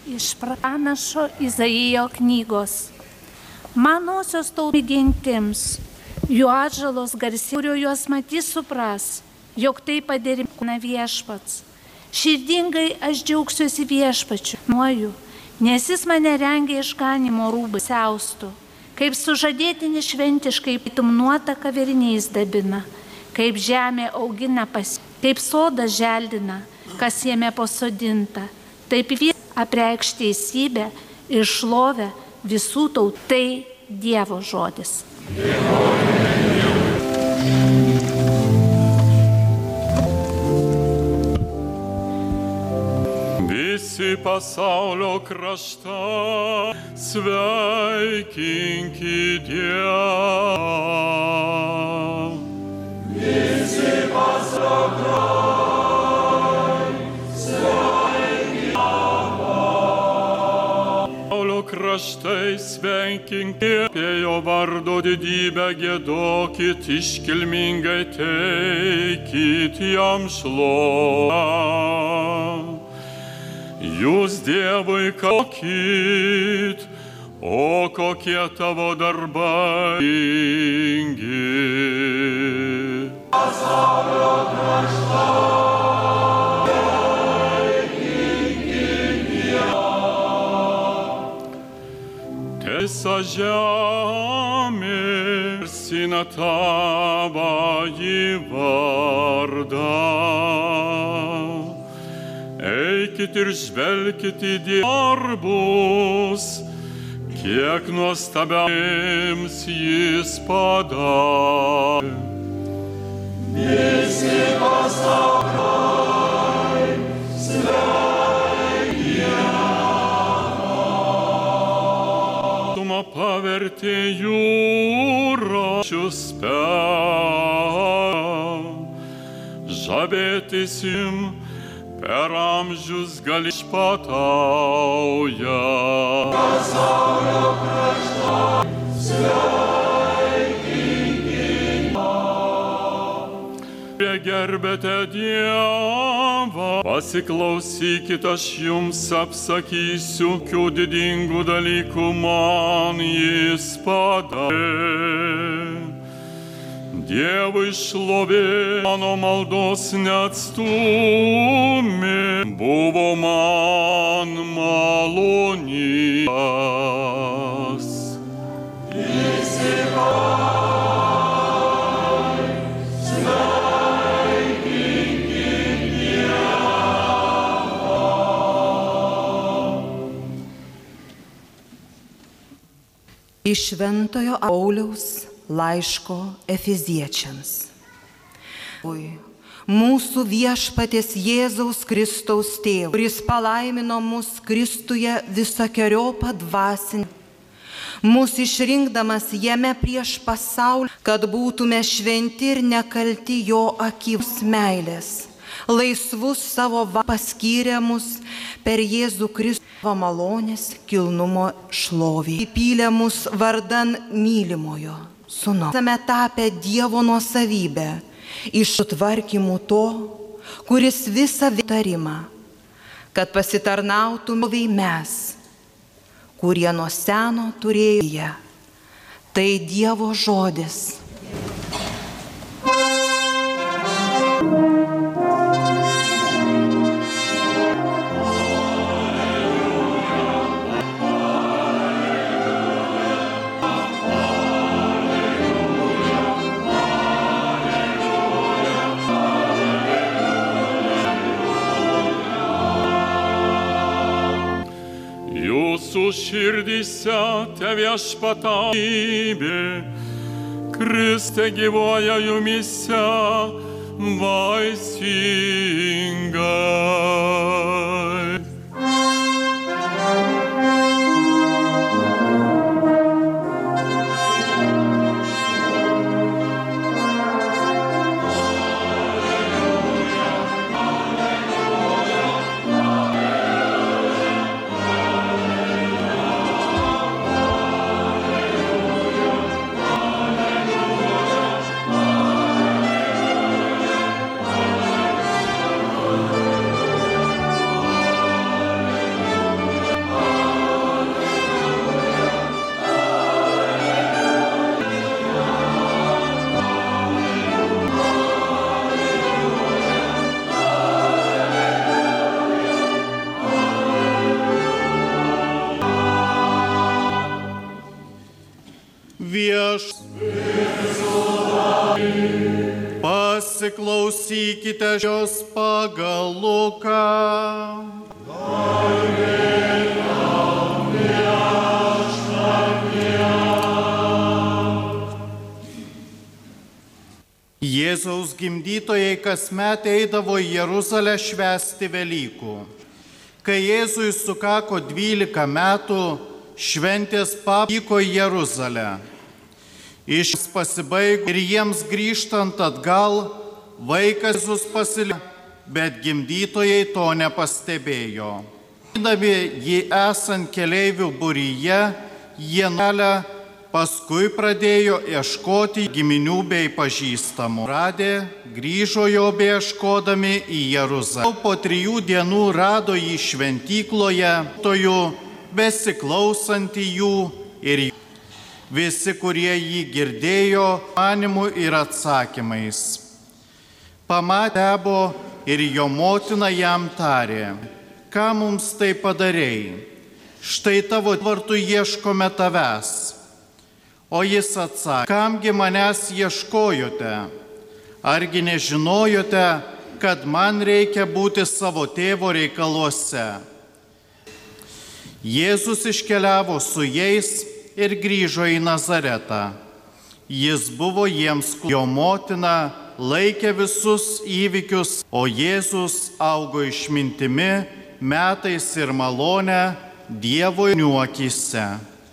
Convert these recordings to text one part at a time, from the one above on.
Iš pranašo Izaijo knygos. Manosios tautai gentims, jų atžalos garsiai, kurio juos matys supras, jog tai padarina viešpats. Širdingai aš džiaugsiuosi viešpačiu, nuoju, nes jis mane rengia išganimo rūbai siaustų, kaip sužadėtinį šventiškai pitumnuotą kaveriniais dabina, kaip žemė augina kaip sodas želdina, kas jame pasodinta, taip apreikš teisybę ir šlovę visų tautų. Tai Dievo žodis. Visi pasaulio kraštai sveikinkit Dievą. Visi pasaulio kraštai sveikinkit, apie jo vardo didybę giedokit, iškilmingai teikit jam šlovę. Jūs Dievui kokit, o kokie tavo darbai. Pasaulio kraštai. Visa žemė garsina tavąjį vardą. Eikit ir žvelkit į darbus, kiek nuostabiams jis padarė. Visi pasauliai pavertė jūrą žavėtis jim per amžius gal išpatauja. Pasaulio kraštai sveikinkit. Gerbėte Dievą, pasiklausykit, aš jums apsakysiu, kokių didingų dalykų man jis padarė. Dievui šlovė, mano maldos neatstūmė, buvo man maloningas. Iš Šventojo Pauliaus laiško Efeziečiams. Mūsų viešpaties Jėzaus Kristaus tėvas, kuris palaimino mus Kristuje visokeriopą dvasinį, mus išrinkdamas jame prieš pasaulį, kad būtume šventi ir nekalti jo akivaizdoj meilės, laisvus savo paskyrė mus per Jėzų Kristų malonės kilnumo šlovė. Įpylė mus vardan mylimojo Sūnaus. Esame tapę Dievo nuosavybę iš sutvarkymų to, kuris visą tarimą, kad pasitarnautume mes, kurie nuo seno turėjo. Tai Dievo žodis. Jūsų širdyse te viešpataujybė, Kriste gyvoja jumyse vaisingai. Pasiklausykite šios pagal Luką. Jėzaus gimdytojai kasmet eidavo į Jeruzalę švęsti Velykų. Kai Jėzui sukako 12 metų, šventės pavyko į Jeruzalę. Iš pasibaigo ir jiems grįžtant atgal, vaikas Jėzus pasiliko, bet gimdytojai to nepastebėjo. Matydami jį esant keleivių būryje, jie nuėjo. Paskui pradėjo ieškoti giminių bei pažįstamų. Radę, grįžo jo beieškodami į Jeruzalę. Po 3 dienų rado jį šventykloje, besiklausantį jų ir visi, kurie jį girdėjo, manimų ir atsakymais. Pamatė ir jo motina jam tarė: ką mums tai padarei? Štai tavo vartų ieškome tavęs. O jis atsakė: kamgi manęs ieškojote? Argi nežinojote, kad man reikia būti savo tėvo reikaluose? Jėzus iškeliavo su jais ir grįžo į Nazaretą. Jis buvo jiems, jo motina laikė visus įvykius, o Jėzus augo išmintimi, metais ir malone Dievo akise.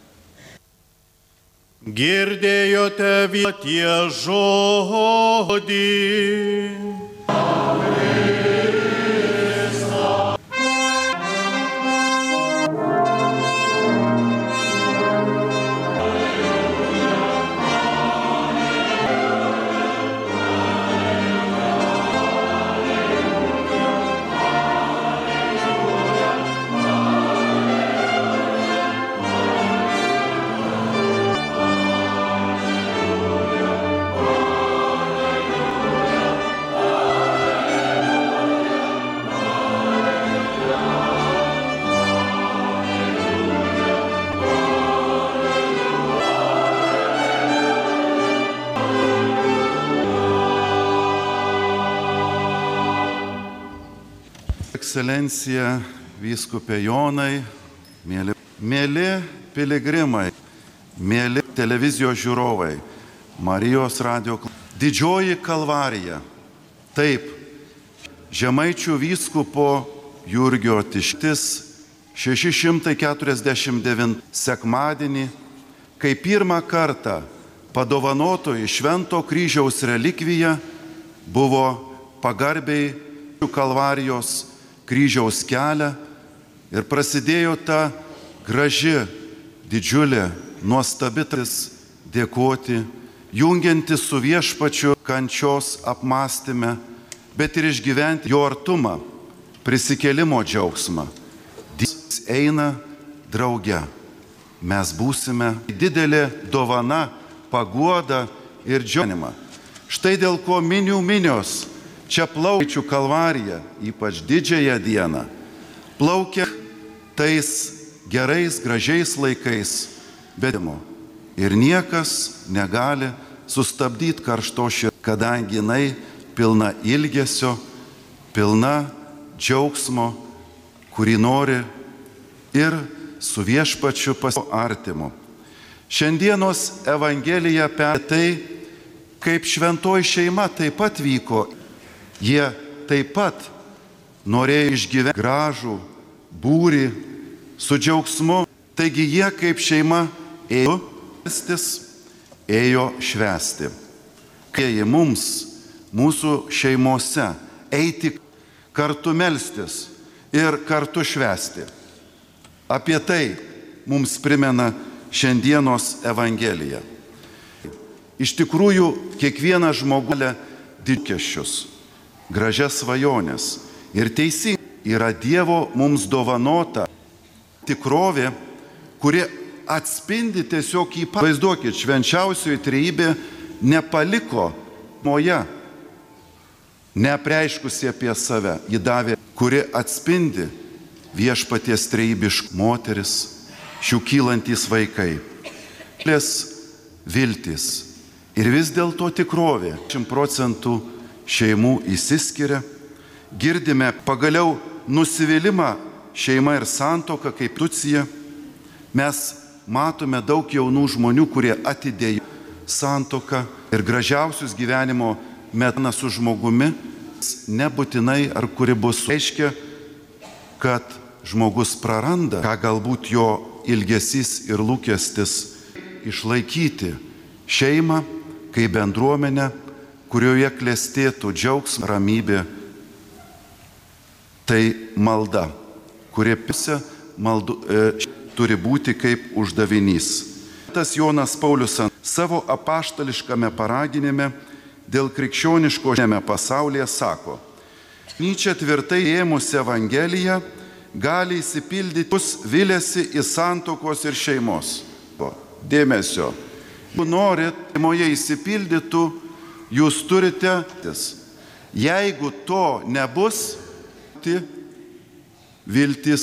Girdėjote viešpaties žodį. Ekscelencija, vyskupė Jonai, mėly piligrimai, mėly televizijos žiūrovai, Marijos radijo. Didžioji Kalvarija. Taip, Žemaičių vyskupo Jurgio Tištis 649 sekmadienį, kai pirmą kartą padovanotoji Švento kryžiaus relikvija buvo pagarbiai Kalvarijos kryžiaus kelią ir prasidėjo ta graži, didžiulė, nuostabi dėkoti, jungianti su viešpačiu kančios apmąstyme, bet ir išgyventi jo artumą, prisikėlimo džiaugsmą. Dievas eina drauge. Mes būsime didelė dovana, paguoda ir džiaugsmą. Štai dėl ko minios čia plaukiančių Kalvariją, ypač didžiąją dieną, plaukia tais gerais, gražiais laikais, bet ir niekas negali sustabdyti karšto širdį, kadangi jinai pilna ilgesio, pilna džiaugsmo, kurį nori ir su viešpačiu artimu. Šiandienos Evangelija apie tai, kaip šventoji šeima taip pat vyko. Jie taip pat norėjo išgyventi gražų būrį su džiaugsmu. Taigi jie kaip šeima ėjo melstis, ėjo švęsti. Kai mums, mūsų šeimose, eiti kartu melstis ir kartu švęsti. Apie tai mums primena šiandienos Evangelija. Iš tikrųjų, kiekvienas žmogus didkesčius, gražias svajonės ir teisingai yra Dievo mums dovanota tikrovė, kuri atspindi tiesiog į vaizduokit, švenčiausioji trejybė nepaliko moje, neapreiškusi apie save, ji davė, kuri atspindi viešpaties trejybišką moteris, šių kylantys vaikai. viltis. Ir vis dėlto tikrovė. 10% šeimų išsiskiria. Girdime pagaliau nusivylimą šeima ir santuoka kaip institucija. Mes matome daug jaunų žmonių, kurie atidėjo santuoką ir gražiausius gyvenimo metus su žmogumi, nebūtinai ar kuri bus reiškia, kad žmogus praranda, ką galbūt jo ilgesys ir lūkestis išlaikyti šeimą kaip bendruomenę, kurioje klestėtų džiaugsmas, ramybė. Tai malda, kuri turi būti kaip uždavinys. Tas Jonas Paulius savo apaštališkame paraginime dėl krikščioniško šiame pasaulyje sako: bažnyčia tvirtai ėmusi Evangeliją gali įsipildyti, bus vilėsi į santuokos ir šeimos. Dėmesio. Jeigu norit, šeimoje įsipildytų, jūs turite. Jeigu to nebus, viltis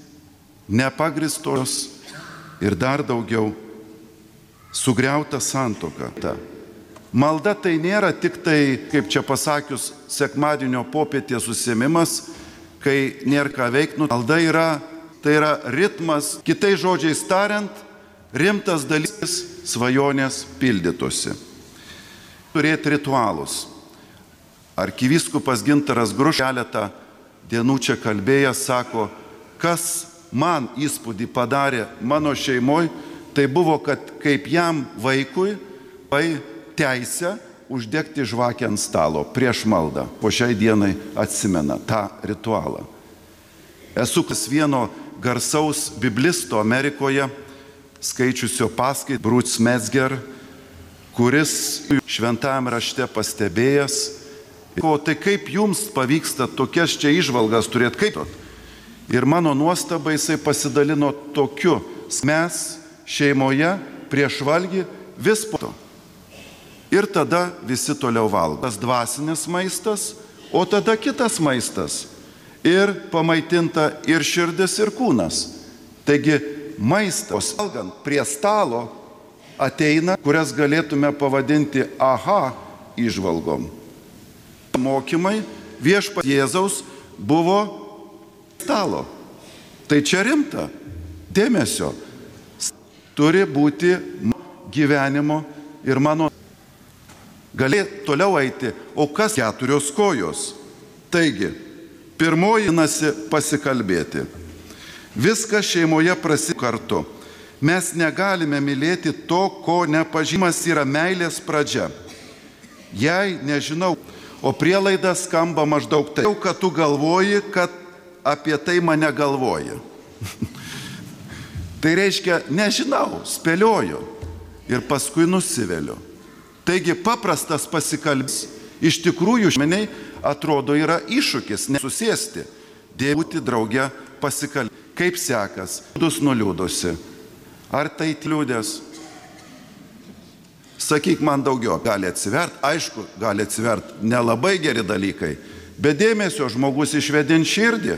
nepagristos ir dar daugiau sugriauta santuoka. Malda tai nėra tik tai, kaip čia pasakius, sekmadienio popietės užsiėmimas, kai nėra ką veikti. Malda tai yra ritmas, kitais žodžiais tariant, rimtas dalykas, svajonės pildytųsi. Turėti ritualus. Arkivyskupas Gintaras Grušas keletą dienų čia kalbėjęs sako, kas man įspūdį padarė mano šeimoje, tai buvo, kad kaip jam vaikui teisę uždegti žvakę ant stalo prieš maldą. Po šiai dienai atsimena tą ritualą. Esu vieno garsaus biblisto Amerikoje, skaičiusio paskaitą Bruce Metzger, kuris šventajame rašte pastebėjęs, tai kaip jums pavyksta tokias čia įžvalgas turėti, kaip? Ir mano nuostabai jisai pasidalino tokiu: mes šeimoje prieš valgį vis po to. Ir tada visi toliau valgo. Tas dvasinis maistas, o tada kitas maistas. Ir pamaitinta ir širdis, ir kūnas. Taigi maistas, valgant prie stalo, ateina, kurias galėtume pavadinti aha įžvalgom. Mokymai viešpaties Jėzaus buvo stalo. Tai čia rimta. Dėmesio. Turi būti gyvenimo ir mano. Gali toliau eiti, o kas 4 kojos? Taigi, pirmoji nasi pasikalbėti. Viskas šeimoje prasideda kartu. Mes negalime mylėti to, ko nepažinimas yra meilės pradžia. Jei nežinau, o prielaida skamba maždaug tai, kad tu galvoji, kad apie tai mane galvoji. Tai reiškia, nežinau, spėlioju ir paskui nusiveliu. Taigi paprastas pasikalbėjimas iš tikrųjų šeiminiai atrodo yra iššūkis, nesusėsti, būti drauge pasikalbėti. Kaip sekas, liūdus nuliūdusi. Ar tai liūdės? Sakyk man daugiau, gali atsivert, aišku, gali atsivert nelabai geri dalykai, bet dėmesio žmogus išvedin širdį.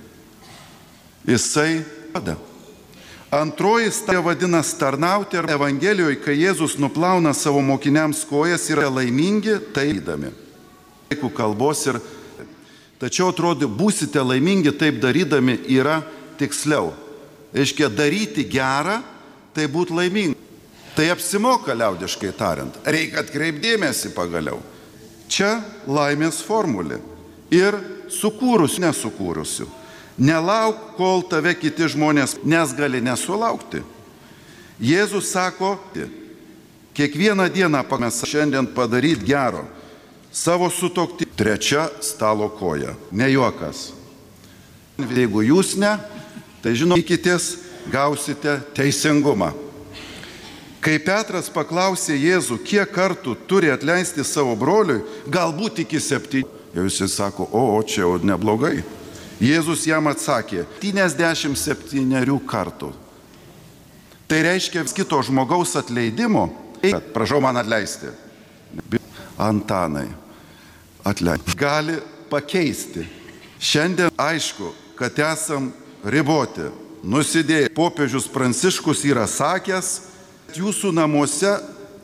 Jisai pada. Antroji stadija vadinasi tarnauti, ir Evangelijoje, kai Jėzus nuplauna savo mokiniams kojas, yra laimingi, tai įdami. Kalbos ir. Tačiau atrodo, būsite laimingi taip darydami yra tiksliau. Reiškia, daryti gerą, tai būti laimingi. Tai apsimoka liaudiškai tariant. Reikia atkreipdėmėsi pagaliau. Čia laimės formulė. Ir sukūrusių, nesukūrusių. Nelauk, kol tave kiti žmonės, nes gali nesulaukti. Jėzus sako, kiekvieną dieną mes šiandien padaryti gero. Savo sutuokti. Trečia stalo koja. Ne juokas. Jeigu jūs ne, tai žinokitės, gausite teisingumą. Kai Petras paklausė Jėzų, kiek kartų turi atleisti savo broliui, galbūt iki 7. Ir visi sako, o čia jau neblogai. Jėzus jam atsakė, 77 kartų. Tai reiškia kito žmogaus atleidimo, kad prašau man atleisti. Antanai, atleisti. Gali pakeisti. Šiandien aišku, kad esam riboti, nusidėję. Popiežius Pranciškus yra sakęs, jūsų namuose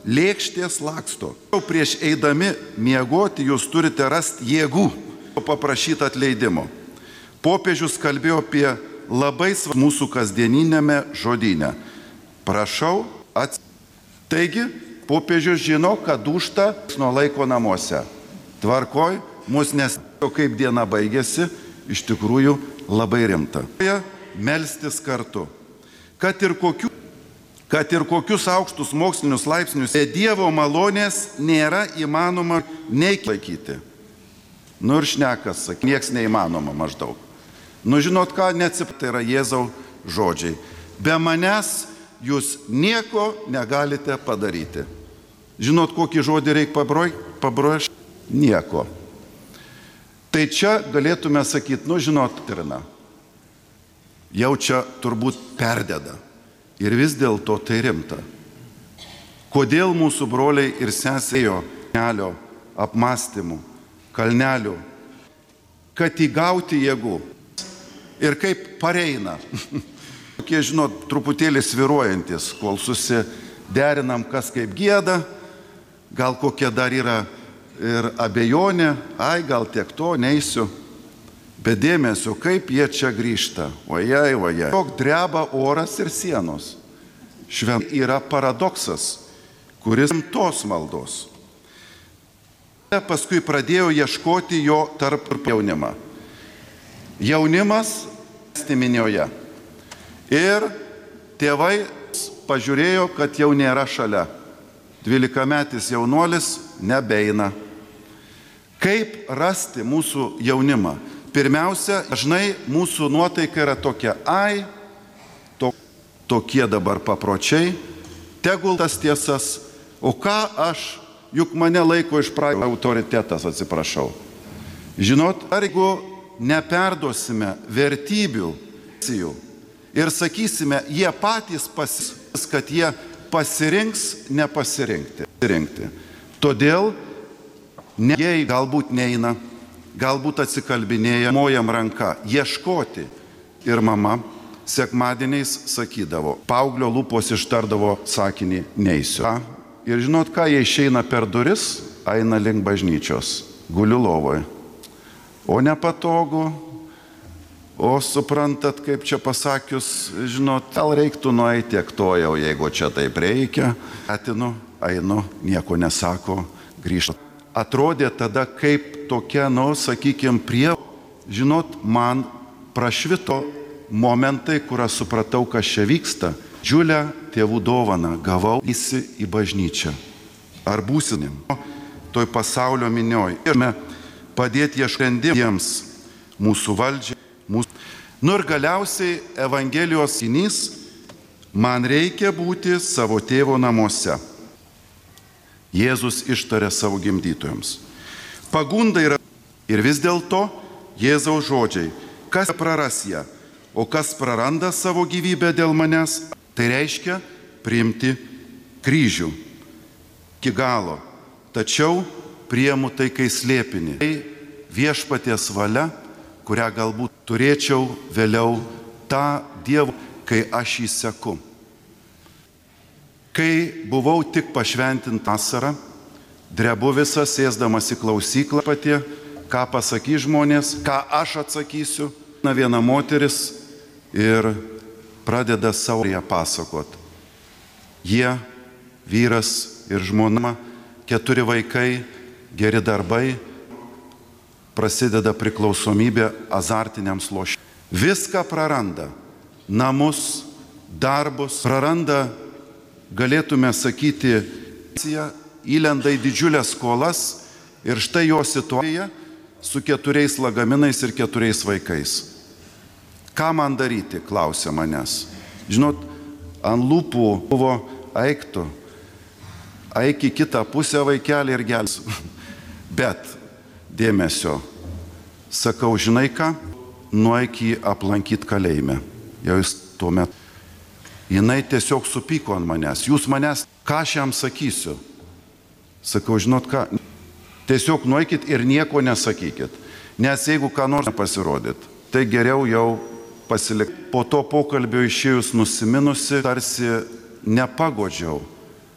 lėkštės laksto. Prieš eidami miegoti jūs turite rasti jėgų paprašyti atleidimo. Popiežius kalbėjo apie labai svarbų mūsų kasdieninėme žodyne. Prašau Taigi, popiežius žino, kad dūšta nuo laiko namuose. Tvarkoj, mus nesako, kaip diena baigėsi, iš tikrųjų labai rimta. Melstis kartu. Kad ir kokius aukštus mokslinius laipsnius Dievo malonės nėra įmanoma nei laikyti. Nu ir šnekas, nieks neįmanoma maždaug. Nu žinot ką, tai yra Jėzaus žodžiai. Be manęs jūs nieko negalite padaryti. Žinot, kokį žodį reikia pabrėžti? Nieko. Tai čia galėtume sakyti, nu žinot, Trina, jau čia turbūt perdeda. Ir vis dėlto tai rimta. Kodėl mūsų broliai ir sesėjo kalnelio apmąstymų, kalnelių, kad įgauti jėgų ir kaip pareina. Tokie, žinot, truputėlį sviruojantis, kol susiderinam, kas kaip gieda, gal kokia dar yra ir abejonė, gal tiek to neisiu, bet dėmesio, kaip jie čia grįžta. Ojai. Tok dreba oras ir sienos. Yra paradoksas, kuris tos maldos. Paskui pradėjo ieškoti jo tarp jaunimą. Jaunimas minioje. Ir tėvai pažiūrėjo, kad jau nėra šalia. 12-metis jaunuolis nebeina. Kaip rasti mūsų jaunimą? Pirmiausia, dažnai mūsų nuotaika yra tokia, tokie dabar papročiai, tegul tas tiesas, o ką aš, juk mane laiko iš praeito autoritetas, atsiprašau. Žinot, ar jeigu neperduosime vertybių ir sakysime, jie patys kad jie pasirinks nepasirinkti. Todėl jie galbūt neina, galbūt atsikalbinėja, mojam ranką, ieškoti. Ir mama sekmadieniais sakydavo, paauglio lūpos ištardavo sakinį, neisiu. Ir žinot ką, jie išeina per duris, eina link bažnyčios, guliu lovoje. O nepatogu, o suprantat, kaip čia pasakius, žinot, gal reiktų nueiti tiek to jau, jeigu čia taip reikia. Atinu, einu, nieko nesako, grįžta. Atrodė tada kaip tokia, sakykime, žinot, man prašvito momentai, kur aš supratau, kas čia vyksta. Džiulę tėvų dovaną gavau į bažnyčią. Ar būsinim? Toj pasaulio minioj. Ir padėti ieškandiems mūsų valdžiai. Nu ir galiausiai Evangelijos inys, man reikia būti savo tėvo namuose. Jėzus ištarė savo gimdytojams. Pagunda yra ir vis dėlto Jėzaus žodžiai, kas praras ją, o kas praranda savo gyvybę dėl manęs, tai reiškia priimti kryžių iki galo. Tačiau priimu tai kai slėpinį. Tai viešpaties valia, kurią galbūt turėčiau vėliau tą Dievą, kai aš jį seku. Kai buvau tik pašventint vasarą, drebu visas, sėsdamas į klausyklą patie, ką pasakys žmonės, ką aš atsakysiu. Viena moteris ir pradeda savo ją pasakot. Jie, vyras ir žmona, 4 vaikai, geri darbai, prasideda priklausomybė azartiniams lošimams. Viską praranda. Namus, darbus, praranda, galėtume sakyti, įlenda į didžiulės skolas ir štai jo situacija su 4 lagaminais ir 4 vaikais. Ką man daryti, klausė manęs. Žinot, ant lūpų buvo eiktų, eik į kitą pusę vaikelį ir gelsi. Bet dėmesio, sakau, žinai ką, nueik jį aplankyti kalėjime. Jau jis tuomet, jinai tiesiog supyko ant manęs. Jūs manęs, ką aš jam sakysiu? Sakau, žinot ką, tiesiog nueikit ir nieko nesakykit. Nes jeigu ką nors nepasirodyt, tai geriau jau pasilikti. Po to pokalbio išėjus nusiminusi, tarsi nepagodžiau.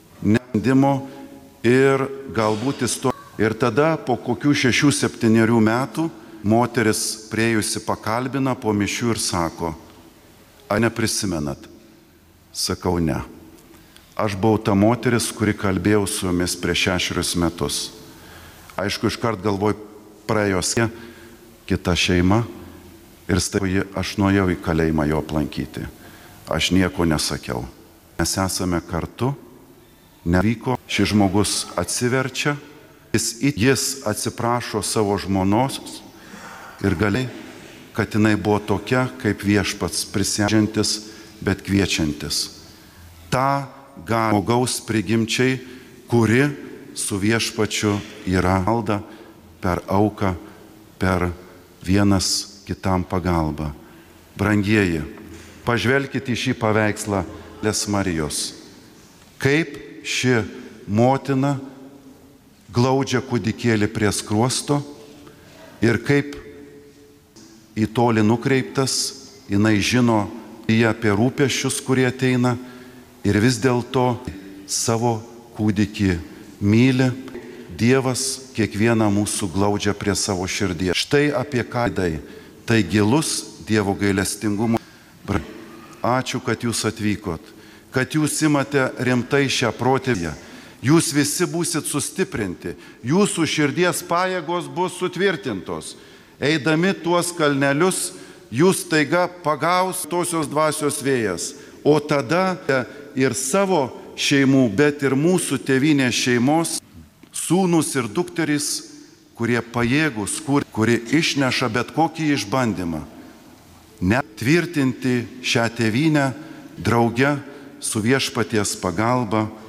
ir galbūt įstojimo. Ir tada po kokių 6-7 metų moteris priejusi pakalbina po mišių ir sako, ar neprisimenat? Sakau, ne. Aš buvau ta moteris, kuri kalbėjau su jumis prieš 6 metus. Aišku, iškart galvoj praėjo kita šeima ir staiga aš nuėjau į kalėjimą jo aplankyti. Aš nieko nesakiau. Mes esame kartu, nevyko, šis žmogus atsiverčia, jis atsiprašo savo žmonos ir galiai, kad jinai buvo tokia, kaip viešpats prisiežiantis, bet kviečiantis. Ta žmogaus prigimčiai, kuri su viešpačiu yra malda per auką, per vienas kitam pagalbą. Brangieji, pažvelkite į šį paveikslą Marijos. Kaip ši motina glaudžia kūdikėlį prie skruosto ir kaip į tolį nukreiptas, jinai žino apie rūpesčius, kurie ateina ir vis dėlto savo kūdikį myli. Dievas kiekvieną mūsų glaudžia prie savo širdies. Štai apie ką tai gilus Dievo gailestingumo. Ačiū, kad jūs atvykot, kad jūs imate rimtai šią protėvę. Jūs visi būsit sustiprinti, jūsų širdies pajėgos bus sutvirtintos. Eidami tuos kalnelius, jūs taiga pagaus tosios dvasios vėjas, o tada ir savo šeimų, bet ir mūsų tėvynės šeimos, sūnus ir dukterys, kurie pajėgus, kurie išneša bet kokį išbandymą. Netvirtinti šią tėvynę drauge su viešpaties pagalba